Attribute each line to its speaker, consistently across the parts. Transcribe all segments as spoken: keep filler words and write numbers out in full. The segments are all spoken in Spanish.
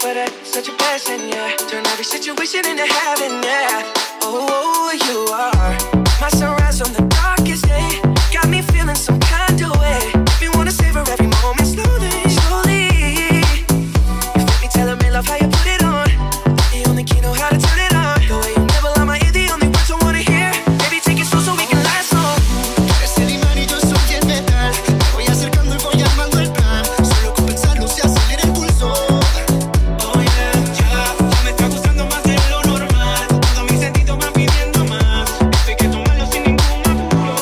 Speaker 1: for that, such a blessing, yeah. Turn every situation into heaven, yeah. Oh, you are my sunrise on the darkest day. Got me feeling some kind of way. If you wanna savor every moment slowly, slowly. You fit me, telling me love how you put it on. The only key know how to turn it on. The way you never lie my ear, the only words I wanna hear. Baby, take it slow so we can last long.
Speaker 2: Eres el imán y yo soy el metal. Me voy acercando y voy armando el plan. Solo con pensarlo se acelera el pulso.
Speaker 3: Oh yeah, ya, ya me está gustando más de lo normal. Todos mis sentidos van pidiendo más. Esto hay que tomarlo sin ningún apuro.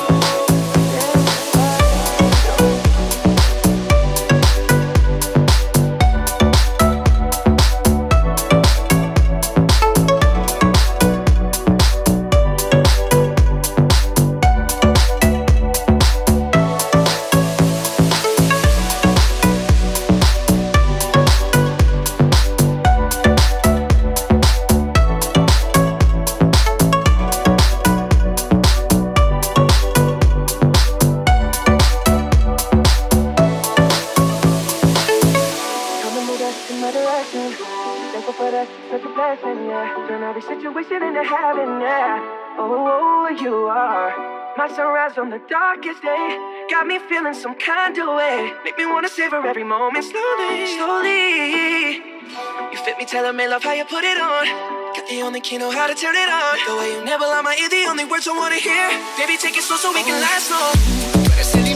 Speaker 1: Come and move us in my direction. Thankful for that, such a blessing, yeah. Turn every situation into heaven, yeah. Oh, you are my sunrise on the darkest day. Got me feeling some kind of way. Make me wanna savor every moment slowly, slowly. You fit me, telling me love how you put it on. Got the only key know how to turn it on. The way you never lie my ear, the only words I wanna hear. Baby, take it slow so we can last long.
Speaker 2: Tú eres el